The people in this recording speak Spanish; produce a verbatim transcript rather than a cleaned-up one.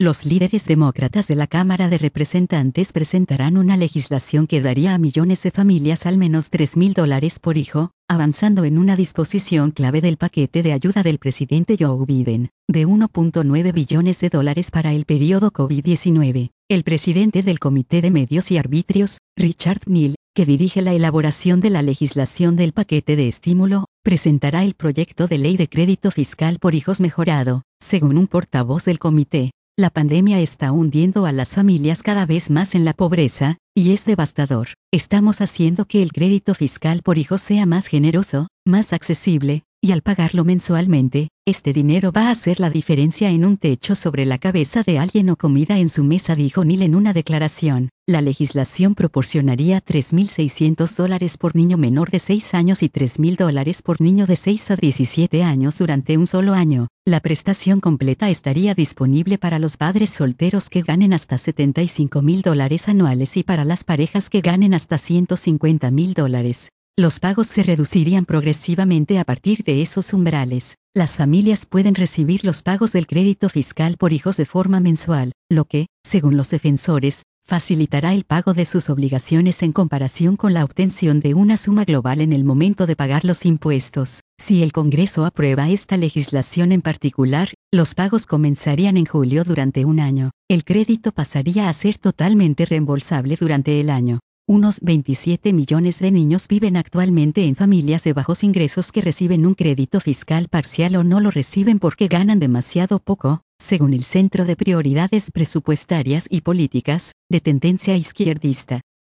Los líderes demócratas de la Cámara de Representantes presentarán una legislación que daría a millones de familias al menos tres mil dólares por hijo, avanzando en una disposición clave del paquete de ayuda del presidente Joe Biden, de uno punto nueve billones de dólares para el periodo COVID diecinueve. El presidente del Comité de Medios y Arbitrios, Richard Neal, que dirige la elaboración de la legislación del paquete de estímulo, presentará el proyecto de ley de crédito fiscal por hijos mejorado, según un portavoz del comité. La pandemia está hundiendo a las familias cada vez más en la pobreza, y es devastador. Estamos haciendo que el crédito fiscal por hijos sea más generoso, más accesible, y al pagarlo mensualmente, este dinero va a hacer la diferencia en un techo sobre la cabeza de alguien o comida en su mesa, dijo Neal en una declaración. La legislación proporcionaría tres mil seiscientos dólares por niño menor de seis años y tres mil dólares por niño de seis a diecisiete años durante un solo año. La prestación completa estaría disponible para los padres solteros que ganen hasta setenta y cinco mil dólares anuales y para las parejas que ganen hasta ciento cincuenta mil dólares. Los pagos se reducirían progresivamente a partir de esos umbrales. Las familias pueden recibir los pagos del crédito fiscal por hijos de forma mensual, lo que, según los defensores, facilitará el pago de sus obligaciones en comparación con la obtención de una suma global en el momento de pagar los impuestos. Si el Congreso aprueba esta legislación en particular, los pagos comenzarían en julio durante un año. El crédito pasaría a ser totalmente reembolsable durante el año. Unos veintisiete millones de niños viven actualmente en familias de bajos ingresos que reciben un crédito fiscal parcial o no lo reciben porque ganan demasiado poco, según el Centro de Prioridades Presupuestarias y Políticas, de tendencia izquierdista.